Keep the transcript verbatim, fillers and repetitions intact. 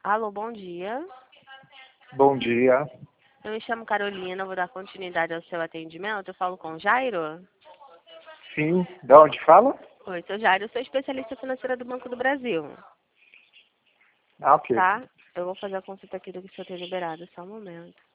Alô, bom dia. Bom dia. Eu me chamo Carolina, vou dar continuidade ao seu atendimento. Eu falo com o Jairo? Sim, de onde fala? Oi, sou Jairo, eu sou especialista financeira do Banco do Brasil. Ah, ok. Tá? Eu vou fazer a consulta aqui do que o senhor tem liberado, só um momento.